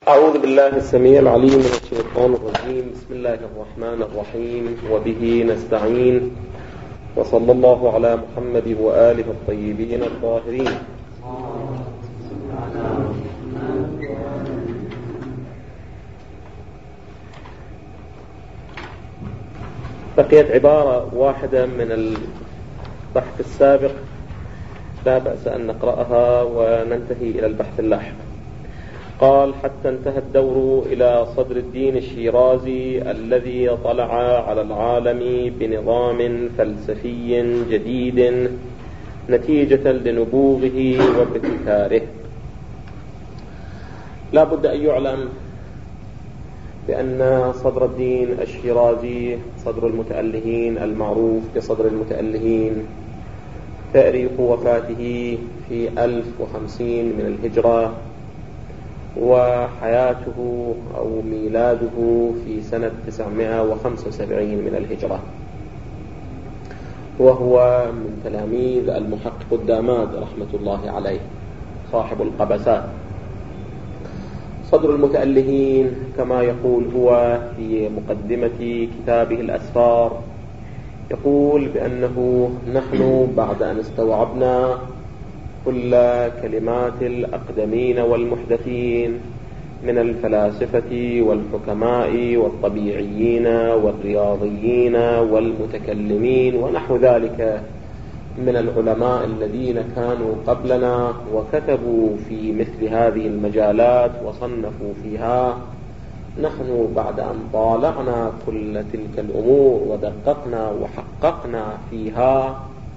أعوذ بالله السميع العليم من الشيطان الرجيم. بسم الله الرحمن الرحيم، وبه نستعين، وصلى الله على محمد وآله الطيبين الطاهرين. بقيت عبارة واحدة من البحث السابق، لا بأس أن نقرأها وننتهي إلى البحث اللاحق. قال: حتى انتهى الدور إلى صدر الدين الشيرازي الذي طلع على العالم بنظام فلسفي جديد نتيجة لنبوغه وابتكاره. لا بد أن يعلم بأن صدر الدين الشيرازي صدر المتألهين المعروف بصدر المتألهين، تاريخ وفاته في 1050 من الهجرة، وحياته أو ميلاده في سنة 975 من الهجرة، وهو من تلاميذ المحقق الداماد رحمة الله عليه صاحب القبسات. صدر المتألهين كما يقول هو في مقدمة كتابه الأسفار، يقول بأنه نحن بعد أن استوعبنا كل كلمات الأقدمين والمحدثين من الفلاسفة والحكماء والطبيعيين والرياضيين والمتكلمين ونحو ذلك من العلماء الذين كانوا قبلنا وكتبوا في مثل هذه المجالات وصنفوا فيها، نحن بعد أن طالعنا كل تلك الأمور ودققنا وحققنا فيها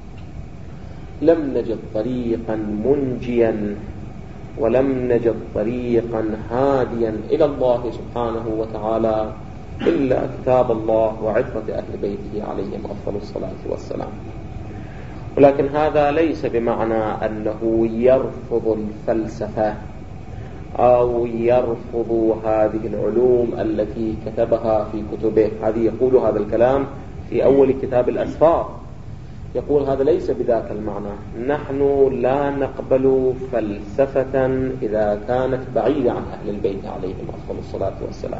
لم نجد طريقا منجيا ولم نجد طريقا هاديا إلى الله سبحانه وتعالى إلا كتاب الله وعترة أهل بيته عليهم أفضل الصلاة والسلام. ولكن هذا ليس بمعنى أنه يرفض الفلسفة أو يرفض هذه العلوم التي كتبها في كتبه. هذه يقول هذا الكلام في أول كتاب الأسفار، يقول هذا ليس بذاك المعنى. نحن لا نقبل فلسفة إذا كانت بعيدة عن أهل البيت عليهم أفضل الصلاة والسلام.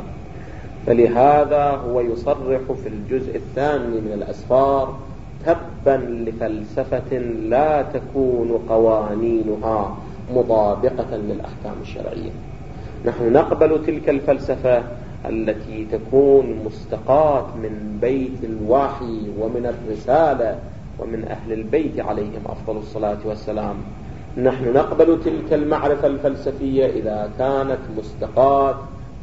فلهذا هو يصرح في الجزء الثاني من الأسفار: تبا لفلسفة لا تكون قوانينها مطابقة للأحكام الشرعية. نحن نقبل تلك الفلسفة التي تكون مستقاة من بيت الوحي ومن الرسالة ومن أهل البيت عليهم أفضل الصلاة والسلام. نحن نقبل تلك المعرفة الفلسفية إذا كانت مستقاة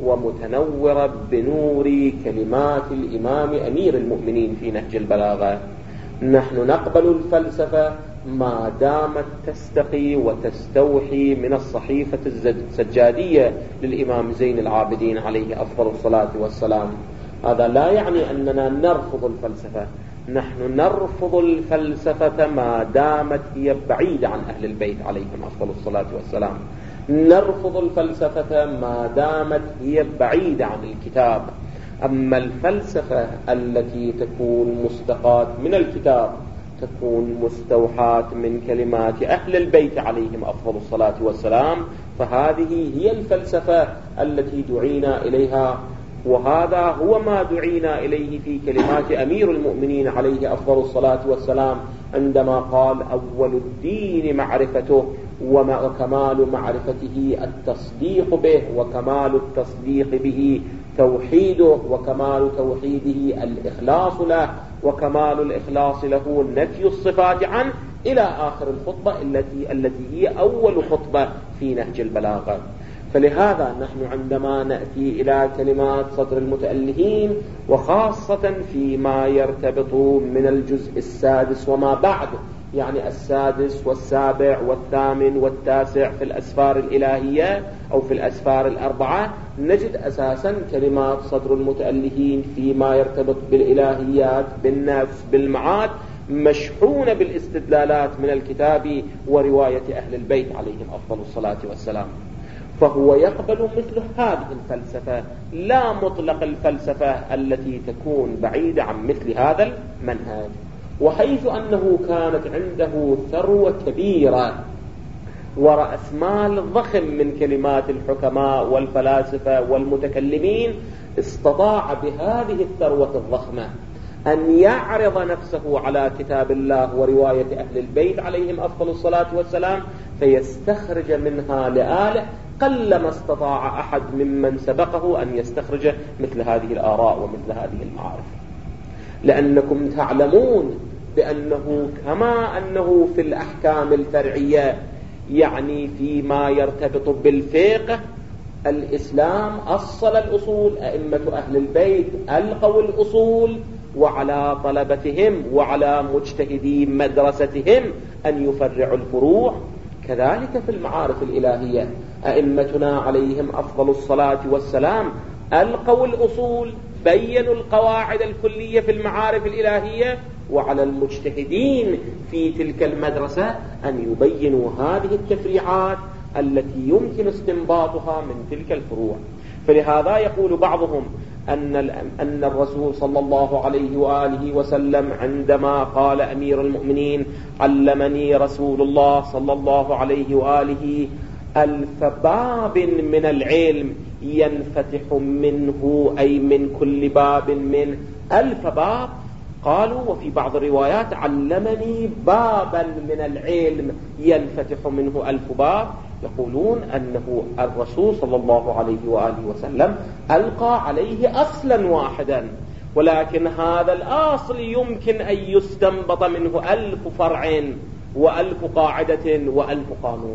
ومتنورة بنور كلمات الإمام أمير المؤمنين في نهج البلاغة. نحن نقبل الفلسفة ما دامت تستقي وتستوحي من الصحيفة السجادية للإمام زين العابدين عليه أفضل الصلاة والسلام. هذا لا يعني أننا نرفض الفلسفة، نحن نرفض الفلسفة ما دامت هي بعيدة عن أهل البيت عليهم أفضل الصلاة والسلام. نرفض الفلسفة ما دامت هي بعيدة عن الكتاب. أما الفلسفة التي تكون مستقاة من الكتاب، تكون مستوحاة من كلمات أهل البيت عليهم أفضل الصلاة والسلام، فهذه هي الفلسفة التي دعينا إليها. وهذا هو ما دعينا إليه في كلمات أمير المؤمنين عليه أفضل الصلاة والسلام عندما قال: أول الدين معرفته وكمال معرفته التصديق به، وكمال التصديق به توحيده، وكمال توحيده الإخلاص له، وكمال الإخلاص له نفي الصفات عنه، إلى آخر الخطبة التي هي أول خطبة في نهج البلاغة. فلهذا نحن عندما نأتي إلى كلمات صدر المتألهين، وخاصة فيما يرتبط من الجزء السادس وما بعد، يعني السادس والسابع والثامن والتاسع في الأسفار الإلهية أو في الأسفار الأربعة، نجد أساسا كلمات صدر المتألهين فيما يرتبط بالإلهيات، بالنفس، بالمعاد، مشحونة بالاستدلالات من الكتاب ورواية أهل البيت عليهم أفضل الصلاة والسلام. فهو يقبل مثل هذه الفلسفة، لا مطلق الفلسفة التي تكون بعيدة عن مثل هذا المنهج. وحيث أنه كانت عنده ثروة كبيرة ورأس مال ضخم من كلمات الحكماء والفلاسفة والمتكلمين، استطاع بهذه الثروة الضخمة أن يعرض نفسه على كتاب الله ورواية أهل البيت عليهم أفضل الصلاة والسلام، فيستخرج منها لآله قلما استطاع أحد ممن سبقه أن يستخرج مثل هذه الآراء ومثل هذه المعارف. لأنكم تعلمون بأنه كما أنه في الأحكام الفرعية، يعني فيما يرتبط بالفقه، الإسلام أصل الأصول، أئمة أهل البيت ألقوا الأصول، وعلى طلبتهم وعلى مجتهدي مدرستهم أن يفرعوا الفروع. كذلك في المعارف الإلهية أئمتنا عليهم أفضل الصلاة والسلام ألقوا الأصول، بينوا القواعد الكلية في المعارف الإلهية، وعلى المجتهدين في تلك المدرسة أن يبينوا هذه التفريعات التي يمكن استنباطها من تلك الفروع. فلهذا يقول بعضهم أن الرسول صلى الله عليه وآله وسلم عندما قال أمير المؤمنين علمني رسول الله صلى الله عليه وآله 1000 باب من العلم ينفتح منه، أي من كل باب من 1000 باب، قالوا وفي بعض الروايات علمني بابا من العلم ينفتح منه 1000 باب، يقولون أنه الرسول صلى الله عليه وآله وسلم ألقى عليه أصلا واحدا، ولكن هذا الأصل يمكن أن يستنبط منه 1000 فرع و1000 قاعدة و1000 قانون.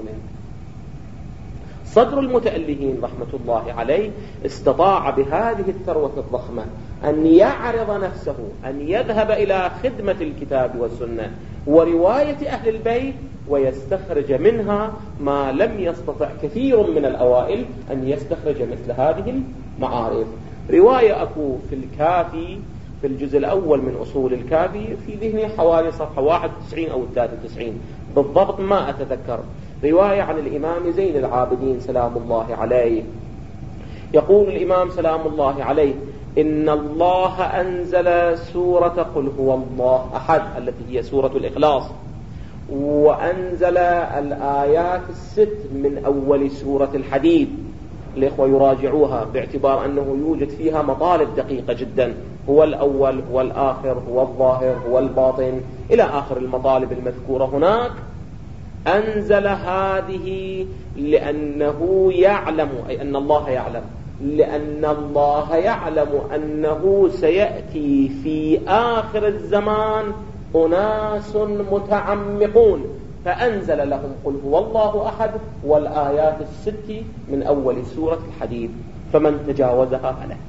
صدر المتألهين رحمة الله عليه استطاع بهذه الثروة الضخمة أن يعرض نفسه، أن يذهب إلى خدمة الكتاب والسنة ورواية أهل البيت، ويستخرج منها ما لم يستطع كثير من الأوائل أن يستخرج مثل هذه المعارف. رواية أكو في الكافي في الجزء الأول من أصول الكافي، في ذهني حوالي صفحة 91 أو 93 بالضبط ما أتذكر، رواية عن الإمام زين العابدين سلام الله عليه. يقول الإمام سلام الله عليه: إن الله أنزل سورة قل هو الله أحد التي هي سورة الإخلاص، وأنزل الآيات 6 من أول سورة الحديد. الإخوة يراجعوها باعتبار أنه يوجد فيها مطالب دقيقة جدا، هو الأول هو الآخر هو الظاهر هو الباطن إلى آخر المطالب المذكورة هناك. أنزل هذه لأنه يعلم، أي أن الله يعلم، لأن الله يعلم أنه سيأتي في آخر الزمان أناس متعمقون، فأنزل لهم قل هو الله أحد والآيات 6 من أول سورة الحديد، فمن تجاوزها هلك.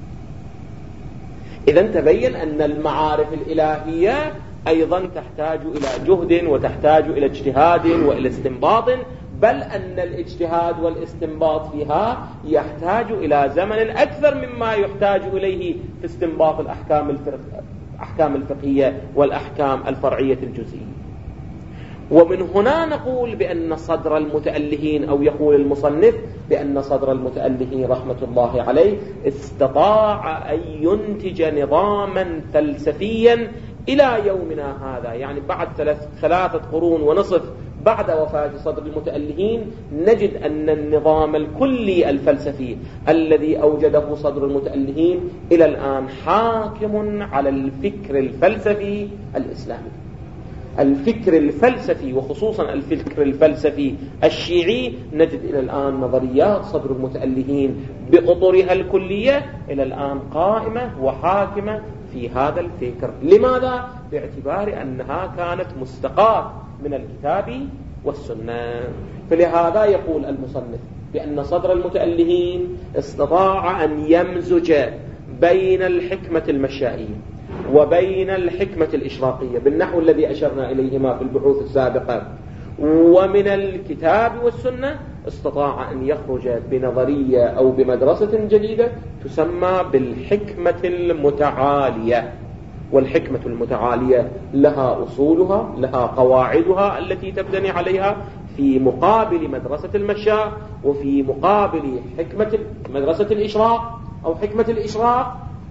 إذن تبين أن المعارف الإلهية أيضا تحتاج إلى جهد وتحتاج إلى اجتهاد وإلى استنباط، بل أن الاجتهاد والاستنباط فيها يحتاج إلى زمن أكثر مما يحتاج إليه في استنباط الأحكام الفقهية والأحكام الفرعية الجزئية. ومن هنا نقول بأن صدر المتألهين، أو يقول المصنف بأن صدر المتألهين رحمة الله عليه استطاع أن ينتج نظاما فلسفيا إلى يومنا هذا، يعني بعد 3 قرون ونصف بعد وفاة صدر المتألهين نجد أن النظام الكلي الفلسفي الذي أوجده صدر المتألهين إلى الآن حاكم على الفكر الفلسفي الإسلامي. الفكر الفلسفي وخصوصا الفكر الفلسفي الشيعي، نجد إلى الآن نظريات صدر المتألهين بأطرها الكلية إلى الآن قائمة وحاكمة في هذا الفكر. لماذا؟ باعتبار أنها كانت مستقاة من الكتاب والسنة. فلهذا يقول المصنف بأن صدر المتألهين استطاع أن يمزج بين الحكمة المشائية وبين الحكمة الإشراقية بالنحو الذي أشرنا إليهما في البحوث السابقة، ومن الكتاب والسنة استطاع أن يخرج بنظرية أو بمدرسة جديدة تسمى بالحكمة المتعالية. والحكمة المتعالية لها أصولها، لها قواعدها التي تبني عليها، في مقابل مدرسة المشاة، وفي مقابل حكمة مدرسة الإشراق أو حكمة الإشراق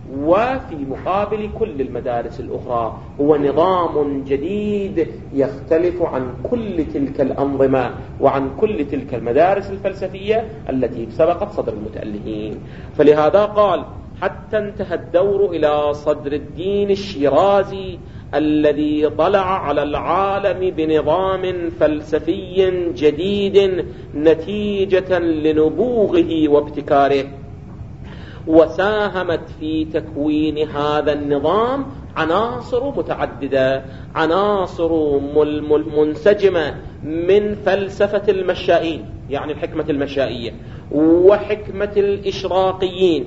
وفي مقابل كل المدارس الأخرى هو نظام جديد يختلف عن كل تلك الأنظمة وعن كل تلك المدارس الفلسفية التي سبقت صدر المتألهين. فلهذا قال: حتى انتهى الدور إلى صدر الدين الشيرازي الذي طلع على العالم بنظام فلسفي جديد نتيجة لنبوغه وابتكاره، وساهمت في تكوين هذا النظام عناصر متعددة، عناصر منسجمة من فلسفة المشائين، يعني الحكمة المشائية، وحكمة الإشراقيين،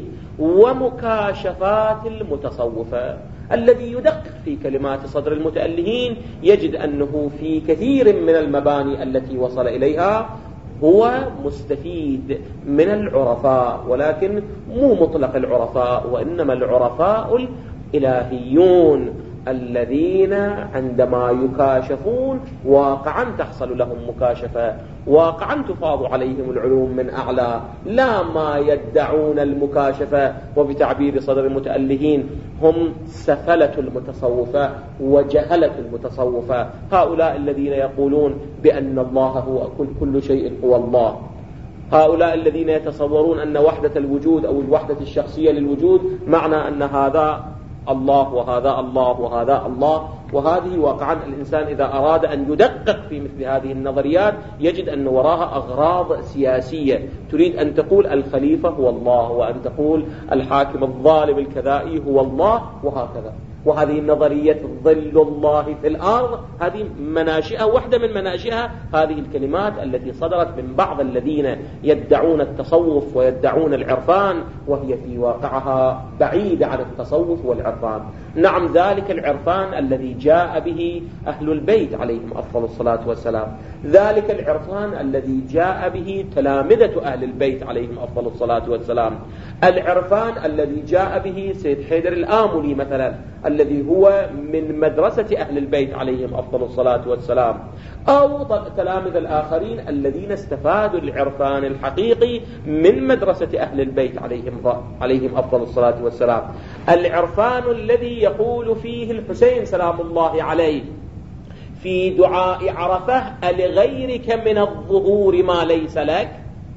ومكاشفات المتصوفة. الذي يدقق في كلمات صدر المتألهين يجد أنه في كثير من المباني التي وصل إليها هو مستفيد من العرفاء، ولكن مو مطلق العرفاء، وإنما العرفاء الإلهيون الذين عندما يكاشفون واقعا تحصل لهم مكاشفة، واقعا تفاض عليهم العلوم من أعلى، لا ما يدعون المكاشفة. وبتعبير صدر المتألهين هم سفلة المتصوفة وجهلة المتصوفة، هؤلاء الذين يقولون بأن الله هو كل شيء هو الله، هؤلاء الذين يتصورون أن وحدة الوجود أو الوحدة الشخصية للوجود معنى أن هذا الله وهذا الله وهذا الله. وهذه واقعا الإنسان إذا أراد أن يدقق في مثل هذه النظريات يجد أن وراها أغراض سياسية، تريد أن تقول الخليفة هو الله، وأن تقول الحاكم الظالم الكذائي هو الله، وهكذا. وهذه النظرية ظل الله في الأرض، هذه مناشئة، واحدة من مناشئها هذه الكلمات التي صدرت من بعض الذين يدعون التصوف ويدعون العرفان، وهي في واقعها بعيدة عن التصوف والعرفان. نعم، ذلك العرفان الذي جاء به أهل البيت عليهم أفضل الصلاة والسلام، ذلك العرفان الذي جاء به تلامذة أهل البيت عليهم أفضل الصلاة والسلام، العرفان الذي جاء به سيد حيدر الآملي مثلا الذي هو من مدرسة أهل البيت عليهم أفضل الصلاة والسلام، أو تلامذة الآخرين الذين استفادوا العرفان الحقيقي من مدرسة أهل البيت عليهم أفضل الصلاة والسلام. العرفان الذي يقول فيه الحسين سلام الله عليه في دعاء عرفة: ألغيرك من الظهور ما ليس لك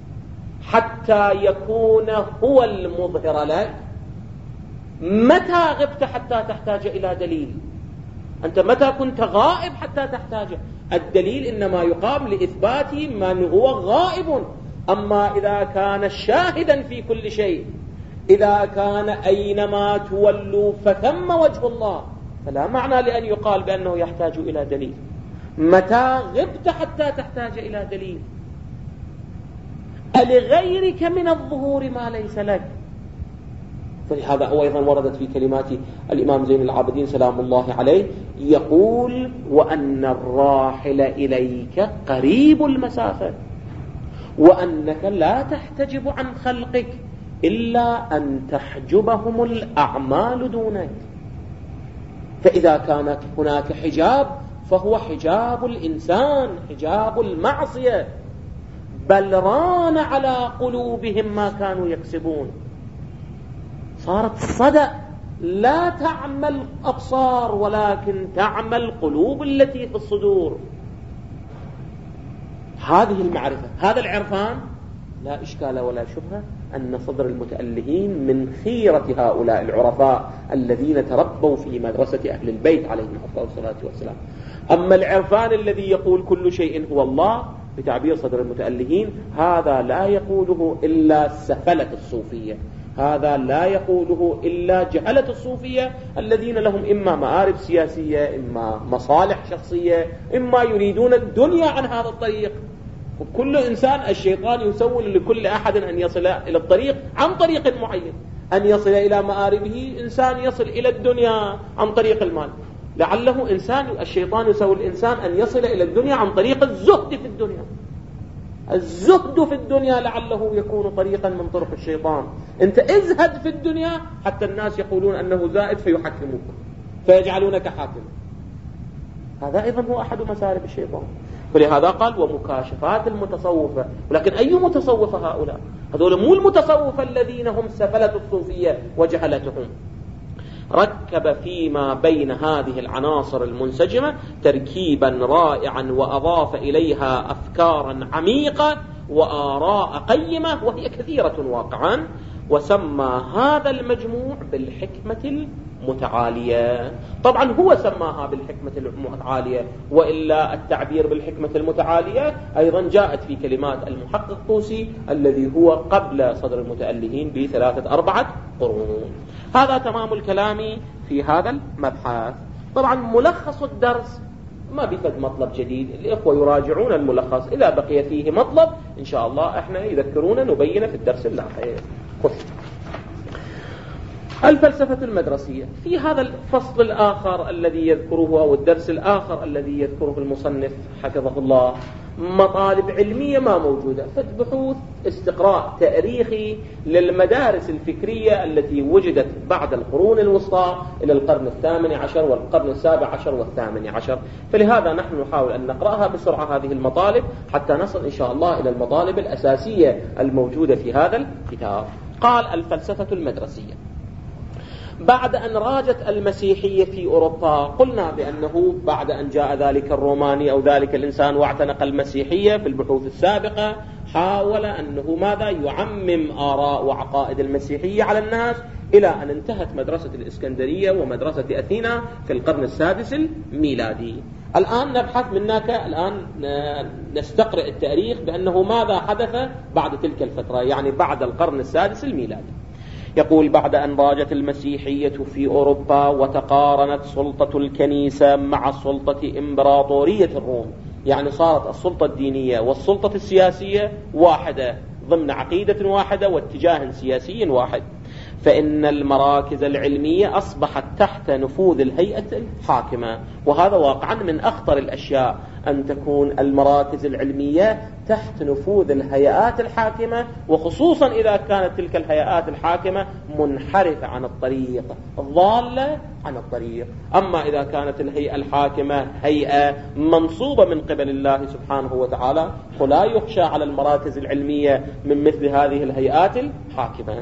حتى يكون هو المظهر لك. متى غبت حتى تحتاج إلى دليل؟ أنت متى كنت غائب حتى تحتاجه؟ الدليل إنما يقام لإثبات من هو غائب. أما إذا كان شاهدا في كل شيء، إذا كان أينما تولوا فثم وجه الله، فلا معنى لأن يقال بأنه يحتاج إلى دليل. متى غبت حتى تحتاج إلى دليل؟ ألغيرك من الظهور ما ليس لك. فلهذا هو أيضا وردت في كلمات الإمام زين العابدين سلام الله عليه يقول: وأن الراحل إليك قريب المسافة، وأنك لا تحتجب عن خلقك إلا أن تحجبهم الأعمال دونك. فإذا كانت هناك حجاب فهو حجاب الإنسان، حجاب المعصية، بل ران على قلوبهم ما كانوا يكسبون. صارت صدأ لا تعمل أبصار ولكن تعمل قلوب التي في الصدور. هذه المعرفة، هذا العرفان، لا إشكال ولا شبهة أن صدر المتألهين من خيرة هؤلاء العرفاء الذين تربوا في مدرسة أهل البيت عليهم أفضل الصلاة والسلام. أما العرفان الذي يقول كل شيء هو الله بتعبير صدر المتألهين، هذا لا يقوله إلا سفلة الصوفية، هذا لا يقوله إلا جهلة الصوفية الذين لهم إما مآرب سياسية، إما مصالح شخصية، إما يريدون الدنيا عن هذا الطريق. وكل إنسان الشيطان يسول لكل أحد أن يصل إلى الطريق عن طريق معين، أن يصل إلى مآربه. إنسان يصل إلى الدنيا عن طريق المال، لعله إنسان الشيطان يسول الإنسان أن يصل إلى الدنيا عن طريق الزهد في الدنيا. الزهد في الدنيا لعله يكون طريقا من طرق الشيطان. أنت ازهد في الدنيا حتى الناس يقولون أنه زائد فيحكموك فيجعلونك حاكما. هذا أيضا هو أحد مسارب الشيطان. فلهذا قال: ومكاشفات المتصوفة. ولكن أي متصوفة هؤلاء؟ هذول مو المتصوفة الذين هم سفلة الصوفية وجهلتهم. ركب فيما بين هذه العناصر المنسجمة تركيبا رائعا، وأضاف إليها أفكارا عميقة وآراء قيمة وهي كثيرة واقعا، وسمى هذا المجموع بالحكمة المتعالية. طبعا هو سماها بالحكمة المتعالية، وإلا التعبير بالحكمة المتعالية أيضا جاءت في كلمات المحقق طوسي الذي هو قبل صدر المتألهين ب3-4 قرون. هذا تمام الكلام في هذا المبحث. طبعا ملخص الدرس ما بفد مطلب جديد، الإخوة يراجعون الملخص، إذا بقي فيه مطلب إن شاء الله إحنا يذكرونا نبين في الدرس اللاحق. الفلسفة المدرسية في هذا الفصل الآخر الذي يذكره، أو الدرس الآخر الذي يذكره المصنف حفظه الله، مطالب علمية ما موجودة، فبحوث استقراء تاريخي للمدارس الفكرية التي وجدت بعد القرون الوسطى إلى القرن 18 والقرن 17 وال18. فلهذا نحن نحاول أن نقرأها بسرعة هذه المطالب حتى نصل إن شاء الله إلى المطالب الأساسية الموجودة في هذا الكتاب. قال الفلسفة المدرسية: بعد أن راجت المسيحية في أوروبا، قلنا بأنه بعد أن جاء ذلك الروماني أو ذلك الإنسان واعتنق المسيحية في البحوث السابقة، حاول أنه ماذا يعمم آراء وعقائد المسيحية على الناس، إلى أن انتهت مدرسة الإسكندرية ومدرسة أثينا في القرن السادس الميلادي. الآن نبحث منك، الآن نستقرئ التاريخ بأنه ماذا حدث بعد تلك الفترة، يعني بعد القرن السادس الميلادي. يقول: بعد أن راجت المسيحية في أوروبا وتقارنت سلطة الكنيسة مع سلطة إمبراطورية الروم، يعني صارت السلطة الدينية والسلطة السياسية واحدة ضمن عقيدة واحدة واتجاه سياسي واحد، فإن المراكز العلمية أصبحت تحت نفوذ الهيئة الحاكمة. وهذا واقعا من أخطر الأشياء، أن تكون المراكز العلمية تحت نفوذ الهيئات الحاكمة، وخصوصا إذا كانت تلك الهيئات الحاكمة منحرفة عن الطريق، ضالة عن الطريق. أما إذا كانت الهيئة الحاكمة هيئة منصوبة من قبل الله سبحانه وتعالى، فلا يخشى على المراكز العلمية من مثل هذه الهيئات الحاكمة.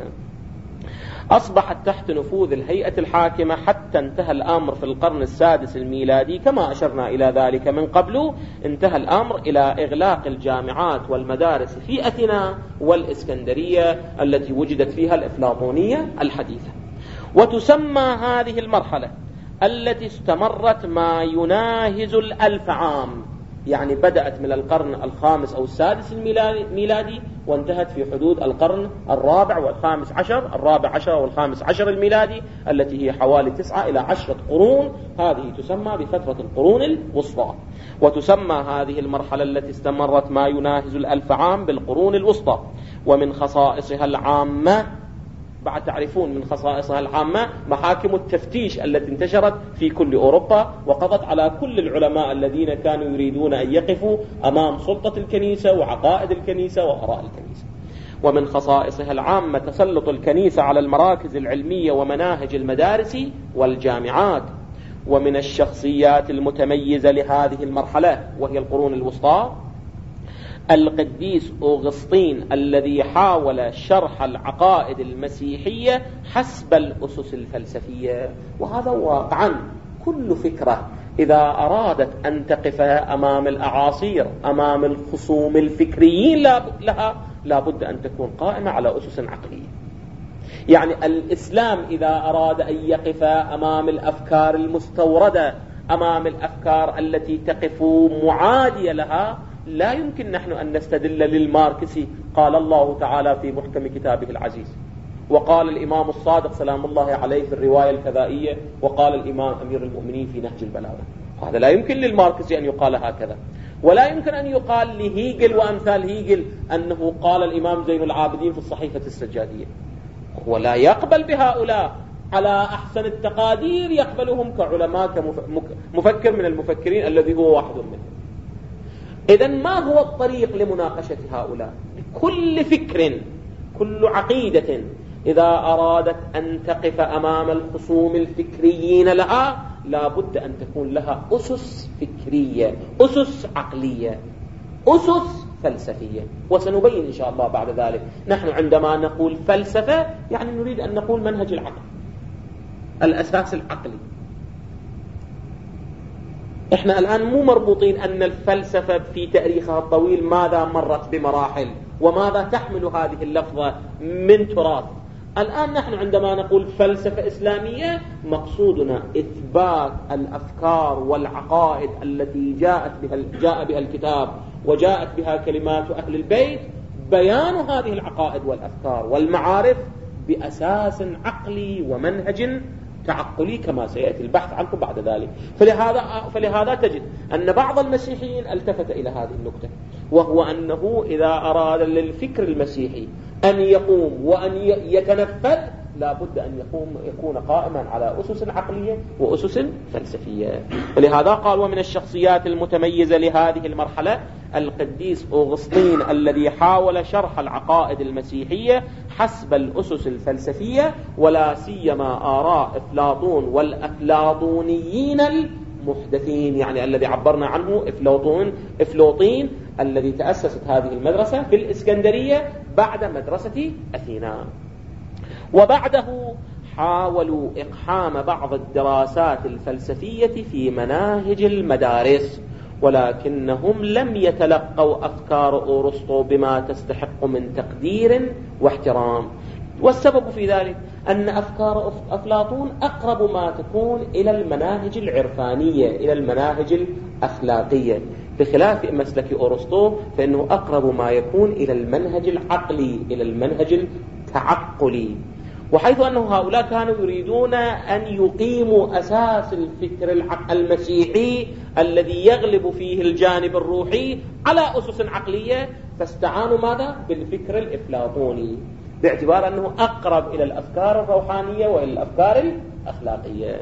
أصبحت تحت نفوذ الهيئة الحاكمة حتى انتهى الأمر في القرن السادس الميلادي، كما أشرنا إلى ذلك من قبل، انتهى الأمر إلى إغلاق الجامعات والمدارس في أثينا والإسكندرية التي وجدت فيها الأفلاطونية الحديثة. وتسمى هذه المرحلة التي استمرت ما يناهز 1000 عام، يعني بدأت من القرن الخامس أو السادس الميلادي وانتهت في حدود القرن الرابع والخامس عشر، الرابع عشر والخامس عشر الميلادي، التي هي حوالي 9 إلى 10 قرون. هذه تسمى بفترة القرون الوسطى. وتسمى هذه المرحلة التي استمرت ما يناهز 1000 عام بالقرون الوسطى. ومن خصائصها العامة، بعد تعرفون من خصائصها العامة، محاكم التفتيش التي انتشرت في كل أوروبا وقضت على كل العلماء الذين كانوا يريدون أن يقفوا أمام سلطة الكنيسة وعقائد الكنيسة وآراء الكنيسة. ومن خصائصها العامة تسلط الكنيسة على المراكز العلمية ومناهج المدارس والجامعات. ومن الشخصيات المتميزة لهذه المرحلة وهي القرون الوسطى القديس أوغسطين، الذي حاول شرح العقائد المسيحية حسب الأسس الفلسفية. وهذا واقعا كل فكرة إذا أرادت أن تقف أمام الأعاصير، أمام الخصوم الفكريين لها، لابد أن تكون قائمة على أسس عقلية. يعني الإسلام إذا أراد أن يقف أمام الأفكار المستوردة، أمام الأفكار التي تقف معادية لها، لا يمكن نحن أن نستدل للماركسي قال الله تعالى في محكم كتابه العزيز، وقال الإمام الصادق سلام الله عليه في الرواية الكذائية، وقال الإمام أمير المؤمنين في نهج البلاغة. هذا لا يمكن للماركسي أن يقال هكذا. ولا يمكن أن يقال لهيجل وأمثال هيجل أنه قال الإمام زين العابدين في الصحيفة السجادية. هو لا يقبل بهؤلاء على أحسن التقادير، يقبلهم كعلماء، كمفكر من المفكرين الذي هو واحد منهم. إذن ما هو الطريق لمناقشة هؤلاء؟ كل فكر، كل عقيدة إذا أرادت أن تقف أمام الخصوم الفكريين لها، لا بد أن تكون لها أسس فكرية، أسس عقلية، أسس فلسفية. وسنبين إن شاء الله بعد ذلك. نحن عندما نقول فلسفة يعني نريد أن نقول منهج العقل، الأساس العقلي. احنا الآن مو مربوطين أن الفلسفة في تاريخها الطويل ماذا مرت بمراحل وماذا تحمل هذه اللفظة من تراث. الآن نحن عندما نقول فلسفة إسلامية مقصودنا إثبات الأفكار والعقائد التي جاء بها الكتاب وجاءت بها كلمات أهل البيت، بيان هذه العقائد والأفكار والمعارف بأساس عقلي ومنهج تعقلي كما سيأتي البحث عنه بعد ذلك. فلهذا تجد أن بعض المسيحيين التفت إلى هذه النقطة، وهو أنه إذا أراد للفكر المسيحي أن يقوم وأن يتنفذ لا بد أن يكون قائما على أسس عقلية وأسس فلسفية. ولهذا قال ومن الشخصيات المتميزة لهذه المرحلة القديس أغسطين الذي حاول شرح العقائد المسيحية حسب الأسس الفلسفية، ولا سيما آراء أفلاطون والأفلاطونيين المحدثين، يعني الذي عبرنا عنه أفلاطين الذي تأسست هذه المدرسة في الإسكندرية بعد مدرسة أثينا. وبعده حاولوا إقحام بعض الدراسات الفلسفية في مناهج المدارس، ولكنهم لم يتلقوا أفكار أرسطو بما تستحق من تقدير واحترام. والسبب في ذلك أن أفكار أفلاطون أقرب ما تكون إلى المناهج العرفانية، إلى المناهج الأخلاقية، بخلاف مسلك أرسطو فإنه أقرب ما يكون إلى المنهج العقلي، إلى المنهج التعقلي. وحيث أنه هؤلاء كانوا يريدون أن يقيموا أساس الفكر المسيحي الذي يغلب فيه الجانب الروحي على أسس عقلية، فاستعانوا ماذا؟ بالفكر الأفلاطوني، باعتبار أنه أقرب إلى الأفكار الروحانية وإلى الأفكار الأخلاقية.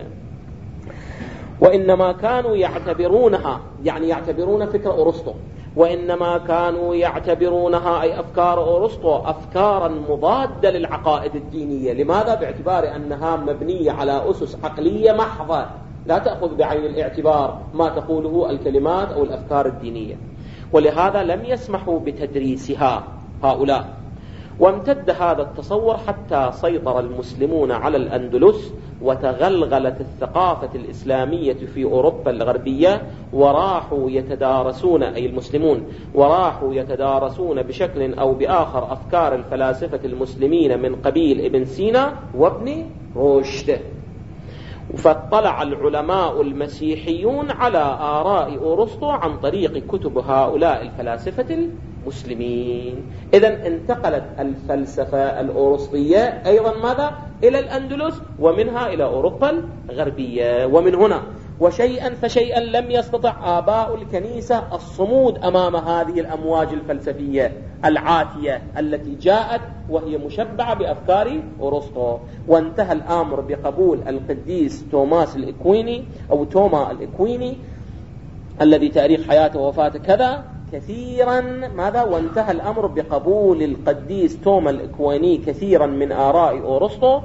وإنما كانوا يعتبرونها، يعني يعتبرون فكر أرسطو، وإنما كانوا يعتبرونها أي أفكار أرسطو أفكارا مضادة للعقائد الدينية. لماذا؟ باعتبار أنها مبنية على أسس عقلية محضة لا تأخذ بعين الاعتبار ما تقوله الكلمات أو الأفكار الدينية، ولهذا لم يسمحوا بتدريسها هؤلاء. وامتد هذا التصور حتى سيطر المسلمون على الأندلس، وتغلغلت الثقافة الإسلامية في أوروبا الغربية، وراحوا يتدارسون أي المسلمون وراحوا يتدارسون بشكل أو بآخر أفكار الفلاسفة المسلمين من قبيل ابن سينا وابن رشد. فاطلع العلماء المسيحيون على آراء أرسطو عن طريق كتب هؤلاء الفلاسفة المسلمين. إذن انتقلت الفلسفة الأرسطية أيضا ماذا؟ إلى الأندلس، ومنها إلى أوروبا الغربية. ومن هنا وشيئا فشيئا لم يستطع آباء الكنيسة الصمود أمام هذه الأمواج الفلسفية العاتية التي جاءت وهي مشبعة بأفكار أرسطو. وانتهى الأمر بقبول القديس توما الإكويني الذي تاريخ حياته ووفاته كذا كثيرا ماذا؟ وانتهى الأمر بقبول القديس توما الإكويني كثيرا من آراء أرسطو،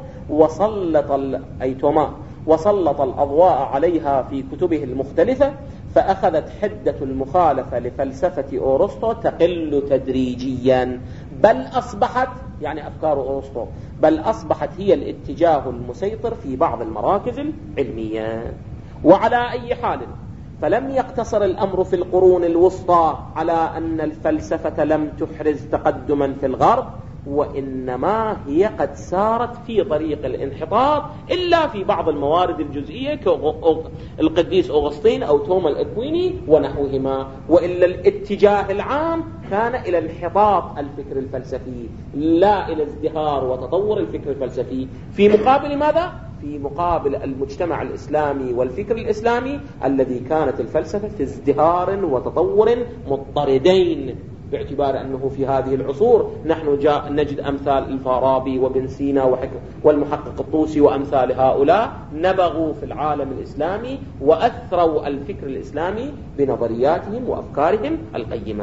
وسلط الأضواء عليها في كتبه المختلفة، فأخذت حدة المخالفة لفلسفة أرسطو تقل تدريجيا، بل أصبحت يعني أفكار أرسطو هي الاتجاه المسيطر في بعض المراكز العلمية. وعلى أي حال فلم يقتصر الأمر في القرون الوسطى على أن الفلسفة لم تحرز تقدما في الغرب، وإنما هي قد سارت في طريق الانحطاط إلا في بعض الموارد الجزئية كالقديس أغسطين أو توما الإكويني ونحوهما، وإلا الاتجاه العام كان إلى انحطاط الفكر الفلسفي لا إلى ازدهار وتطور الفكر الفلسفي. في مقابل ماذا؟ في مقابل المجتمع الإسلامي والفكر الإسلامي الذي كانت الفلسفة في ازدهار وتطور مضطردين، باعتبار أنه في هذه العصور نحن نجد أمثال الفارابي وابن سينا والمحقق الطوسي وأمثال هؤلاء نبغوا في العالم الإسلامي وأثروا الفكر الإسلامي بنظرياتهم وأفكارهم القيمة.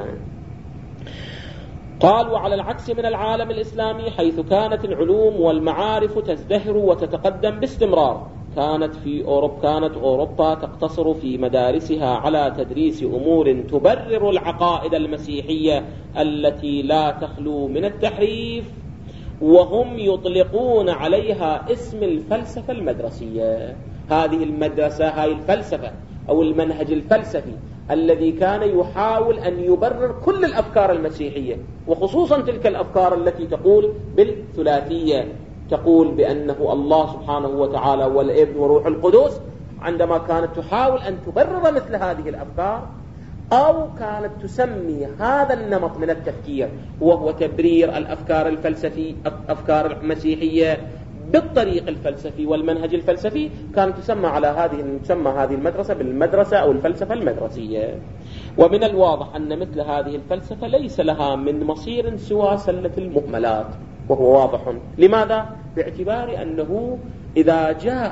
قال وعلى العكس من العالم الإسلامي حيث كانت العلوم والمعارف تزدهر وتتقدم باستمرار، كانت أوروبا تقتصر في مدارسها على تدريس أمور تبرر العقائد المسيحية التي لا تخلو من التحريف وهم يطلقون عليها اسم الفلسفة المدرسية. هذه المدرسة، هاي الفلسفة أو المنهج الفلسفي الذي كان يحاول أن يبرر كل الأفكار المسيحية، وخصوصا تلك الأفكار التي تقول بالثلاثية، تقول بأنه الله سبحانه وتعالى والابن وروح القدس. عندما كانت تحاول أن تبرر مثل هذه الأفكار، أو كانت تسمي هذا النمط من التفكير وهو تبرير الأفكار الأفكار المسيحية بالطريق الفلسفي والمنهج الفلسفي، كانت تسمى هذه المدرسة بالمدرسة أو الفلسفة المدرسية. ومن الواضح أن مثل هذه الفلسفة ليس لها من مصير سوى سلة المهملات، وهو واضح. لماذا؟ باعتبار أنه إذا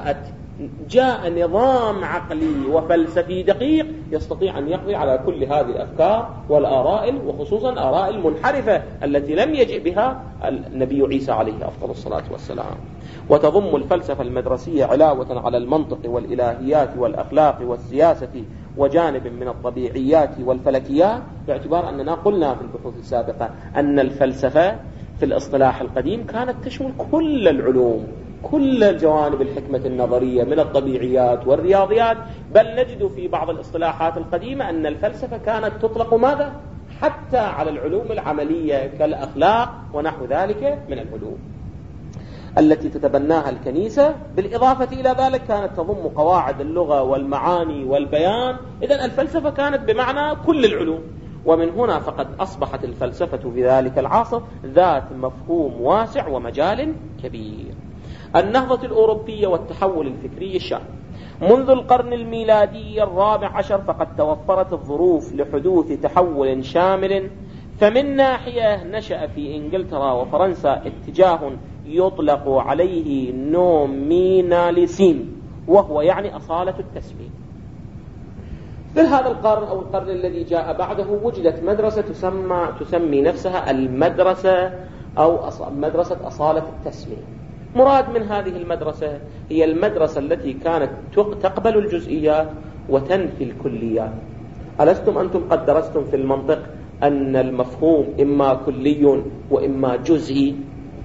جاء نظام عقلي وفلسفي دقيق يستطيع أن يقضي على كل هذه الأفكار والآراء، وخصوصا آراء المنحرفة التي لم يجئ بها النبي عيسى عليه أفضل الصلاة والسلام. وتضم الفلسفة المدرسية علاوة على المنطق والإلهيات والأخلاق والسياسة وجانب من الطبيعيات والفلكيات، باعتبار أننا قلنا في البحوث السابقة أن الفلسفة في الاصطلاح القديم كانت تشمل كل العلوم، كل جوانب الحكمة النظرية من الطبيعيات والرياضيات، بل نجد في بعض الاصطلاحات القديمة أن الفلسفة كانت تطلق ماذا؟ حتى على العلوم العملية كالأخلاق ونحو ذلك من العلوم التي تتبناها الكنيسة. بالإضافة إلى ذلك كانت تضم قواعد اللغة والمعاني والبيان. إذن الفلسفة كانت بمعنى كل العلوم. ومن هنا فقد أصبحت الفلسفة في ذلك العصر ذات مفهوم واسع ومجال كبير. النهضة الأوروبية والتحول الفكري الشامل منذ القرن الميلادي الرابع عشر فقد توفرت الظروف لحدوث تحول شامل. فمن ناحية نشأ في إنجلترا وفرنسا اتجاه يطلق عليه نوميناليسم، وهو يعني أصالة التسمية. في هذا القرن أو القرن الذي جاء بعده وجدت مدرسة تسمي نفسها المدرسة أو مدرسة أصالة التسمية. مراد من هذه المدرسة هي المدرسة التي كانت تقبل الجزئيات وتنفي الكليات. ألستم أنتم قد درستم في المنطق أن المفهوم إما كلي وإما جزئي؟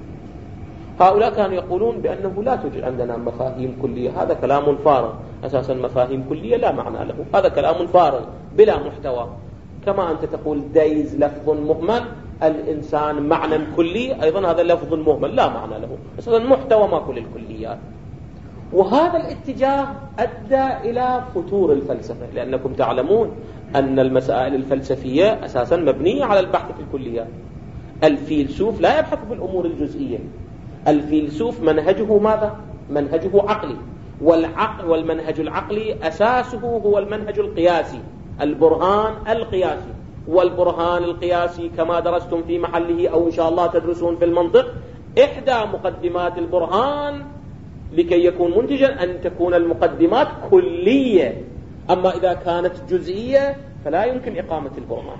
هؤلاء كانوا يقولون بأنه لا توجد عندنا مفاهيم كلية. هذا كلام فارغ، أساسا مفاهيم كلية لا معنى له، هذا كلام فارغ بلا محتوى. كما أنت تقول دايز لفظ مهمل، الإنسان معنى كلي، أيضا هذا لفظ مهمل لا معنى له، أساسا محتوى ما كل الكليات. وهذا الاتجاه أدى إلى فتور الفلسفة، لأنكم تعلمون أن المسائل الفلسفية أساسا مبنية على البحث في الكليات. الفيلسوف لا يبحث في الأمور الجزئية، الفيلسوف منهجه ماذا؟ منهجه عقلي، والمنهج العقلي أساسه هو المنهج القياسي، البرهان القياسي. والبرهان القياسي كما درستم في محله أو إن شاء الله تدرسون في المنطق، إحدى مقدمات البرهان لكي يكون منتجا أن تكون المقدمات كلية، أما إذا كانت جزئية فلا يمكن إقامة البرهان.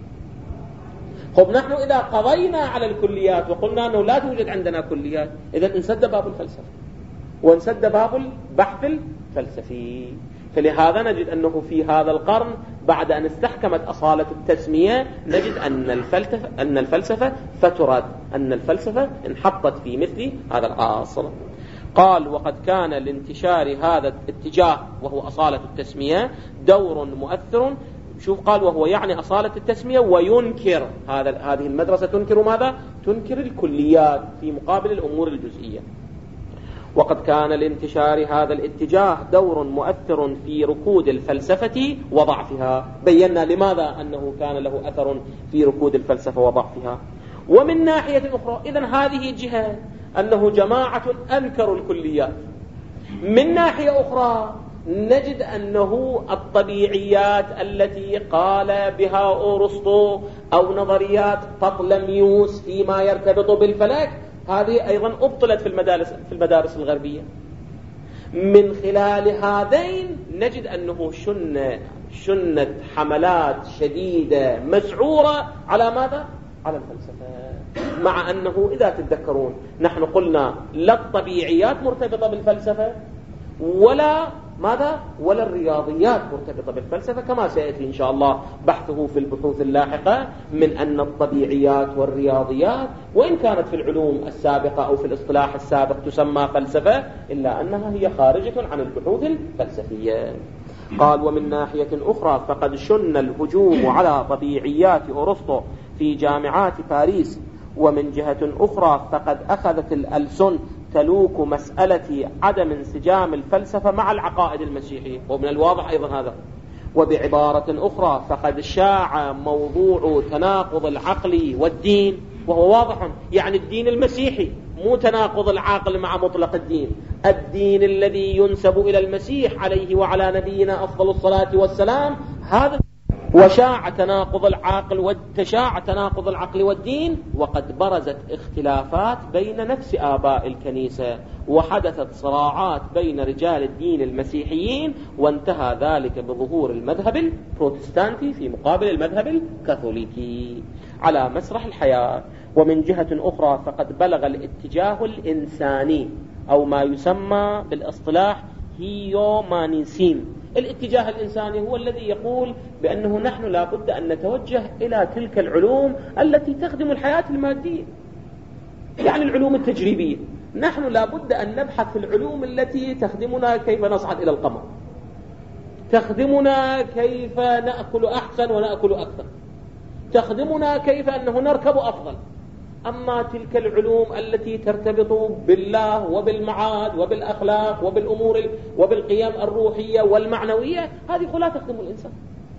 خب نحن إذا قضينا على الكليات وقلنا أنه لا توجد عندنا كليات، إذن انسد باب الفلسفة وانسد باب البحث الفلسفي. فلهذا نجد أنه في هذا القرن بعد أن استحكمت أصالة التسمية نجد أن الفلسفة فترت، أن الفلسفة انحطت في مثل هذا العصر. قال: وقد كان لانتشار هذا الاتجاه وهو أصالة التسمية دور مؤثر. شوف قال وهو يعني أصالة التسمية، وينكر هذه المدرسة تنكر ماذا؟ تنكر الكليات في مقابل الأمور الجزئية. وقد كان لانتشار هذا الاتجاه دور مؤثر في ركود الفلسفة وضعفها. بينا لماذا أنه كان له أثر في ركود الفلسفة وضعفها. ومن ناحية أخرى إذن هذه الجهة أنه جماعة أنكروا الكليات. من ناحية أخرى نجد أنه الطبيعيات التي قال بها أرسطو أو نظريات بطلميوس فيما يرتبط بالفلك، هذه أيضا أبطلت في المدارس الغربية. من خلال هذين نجد أنه شنت حملات شديدة مسعورة على ماذا؟ على الفلسفة. مع أنه إذا تتذكرون نحن قلنا لا الطبيعيات مرتبطة بالفلسفة ولا ماذا؟ ولا الرياضيات مرتبطة بالفلسفة، كما سيأتي إن شاء الله بحثه في البحوث اللاحقة، من أن الطبيعيات والرياضيات وإن كانت في العلوم السابقة أو في الاصطلاح السابق تسمى فلسفة، إلا أنها هي خارجة عن البحوث الفلسفية. قال: ومن ناحية أخرى فقد شن الهجوم على طبيعيات أرسطو في جامعات باريس، ومن جهة أخرى فقد أخذت الألسن تلوك مسألة عدم انسجام الفلسفة مع العقائد المسيحية، ومن الواضح أيضا هذا. وبعبارة أخرى فقد شاع موضوع تناقض العقل والدين، وهو واضح، يعني الدين المسيحي مو تناقض العقل مع مطلق الدين، الدين الذي ينسب إلى المسيح عليه وعلى نبينا أفضل الصلاة والسلام، هذا وشاع تناقض العقل والدين، وقد برزت اختلافات بين نفس آباء الكنيسة، وحدثت صراعات بين رجال الدين المسيحيين، وانتهى ذلك بظهور المذهب البروتستانتي في مقابل المذهب الكاثوليكي على مسرح الحياة. ومن جهة أخرى فقد بلغ الاتجاه الإنساني أو ما يسمى بالاصطلاح هيومانيسيم، الاتجاه الإنساني هو الذي يقول بأنه نحن لا بد أن نتوجه إلى تلك العلوم التي تخدم الحياة المادية، يعني العلوم التجريبية. نحن لا بد أن نبحث في العلوم التي تخدمنا كيف نصعد إلى القمر، تخدمنا كيف نأكل أحسن ونأكل أكثر، تخدمنا كيف أنه نركب أفضل. أما تلك العلوم التي ترتبط بالله وبالمعاد وبالأخلاق وبالأمور وبالقيم الروحية والمعنوية، هذه لا تخدم الإنسان.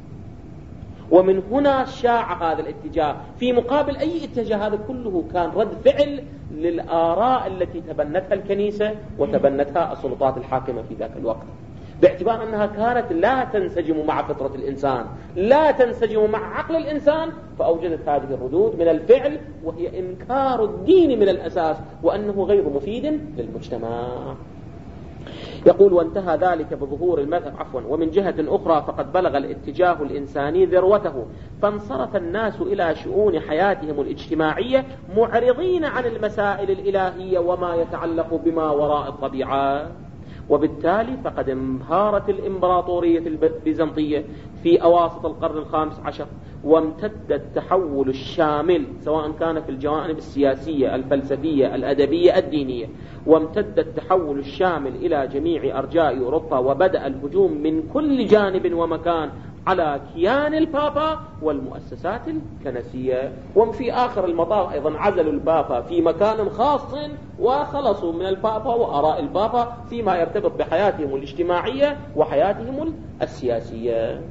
ومن هنا شاع هذا الاتجاه في مقابل أي اتجاه. هذا كله كان رد فعل للآراء التي تبنتها الكنيسة وتبنتها السلطات الحاكمة في ذاك الوقت، باعتبار أنها كانت لا تنسجم مع فطرة الإنسان، لا تنسجم مع عقل الإنسان، فأوجدت هذه الردود من الفعل، وهي إنكار الدين من الأساس وأنه غير مفيد للمجتمع. يقول: وانتهى ذلك بظهور المذهب ومن جهة أخرى فقد بلغ الاتجاه الإنساني ذروته، فانصرف الناس إلى شؤون حياتهم الاجتماعية معرضين عن المسائل الإلهية وما يتعلق بما وراء الطبيعة. وبالتالي فقد انهارت الإمبراطورية البيزنطية في أواسط القرن ال15، وامتد التحول الشامل سواء كان في الجوانب السياسية الفلسفية الأدبية الدينية، وامتد التحول الشامل إلى جميع أرجاء أوروبا، وبدأ الهجوم من كل جانب ومكان على كيان البابا والمؤسسات الكنسية. وفي آخر المطاف أيضا عزلوا البابا في مكان خاص وخلصوا من البابا وآراء البابا فيما يرتبط بحياتهم الاجتماعية وحياتهم السياسية.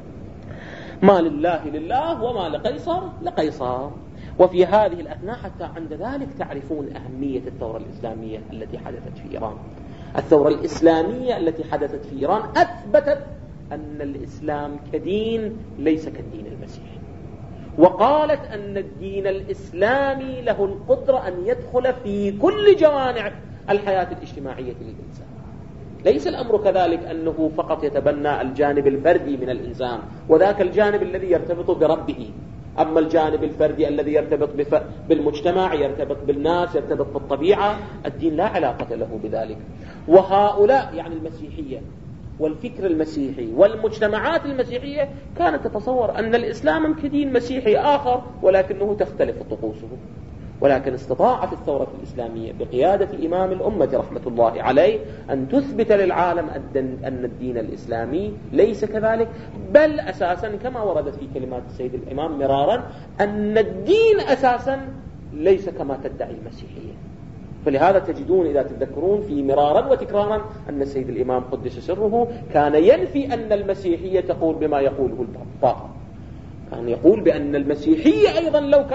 ما لله لله وما لقيصر لقيصر. وفي هذه الأثناء حتى عند ذلك تعرفون أهمية الثورة الإسلامية التي حدثت في إيران. الثورة الإسلامية التي حدثت في إيران أثبتت أن الإسلام كدين ليس كالدين المسيحي، وقالت أن الدين الإسلامي له القدرة أن يدخل في كل جوانب الحياة الاجتماعية للإنسان. ليس الأمر كذلك أنه فقط يتبنى الجانب الفردي من الإنسان، وذاك الجانب الذي يرتبط بربه. أما الجانب الفردي الذي يرتبط بالمجتمع، يرتبط بالناس، يرتبط بالطبيعة، الدين لا علاقة له بذلك. وهؤلاء يعني المسيحية والفكر المسيحي والمجتمعات المسيحية كانت تتصور أن الإسلام كدين مسيحي آخر، ولكنه تختلف طقوسه. ولكن استطاعت الثورة الإسلامية بقيادة إمام الأمة رحمة الله عليه أن تثبت للعالم أن الدين الإسلامي ليس كذلك، بل أساسا كما وردت في كلمات السيد الإمام مرارا أن الدين أساسا ليس كما تدعي المسيحية. فلهذا تجدون إذا تذكرون في مرارا وتكرارا أن السيد الإمام قدس سره كان ينفي أن المسيحية تقول بما يقوله البابا، كان يقول بأن المسيحية أيضا لو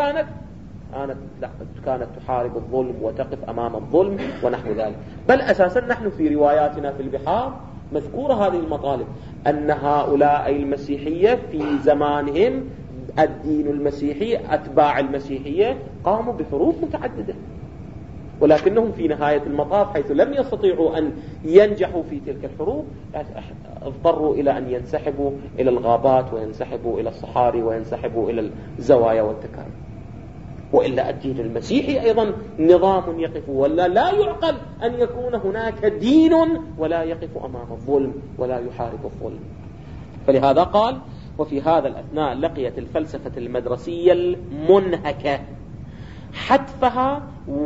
كانت تحارب الظلم وتقف أمام الظلم ونحو ذلك. بل أساسا نحن في رواياتنا في البحار مذكورة هذه المطالب، أن هؤلاء المسيحية في زمانهم الدين المسيحي أتباع المسيحية قاموا بحروب متعددة، ولكنهم في نهاية المطاف حيث لم يستطيعوا أن ينجحوا في تلك الحروب اضطروا إلى أن ينسحبوا إلى الغابات وينسحبوا إلى الصحاري وينسحبوا إلى الزوايا والتكامل. وإلا الدين المسيحي أيضا نظام يقف، ولا لا يعقل أن يكون هناك دين ولا يقف أمام الظلم ولا يحارب الظلم. فلهذا قال: وفي هذا الأثناء لقيت الفلسفة المدرسية المنهكة حتفها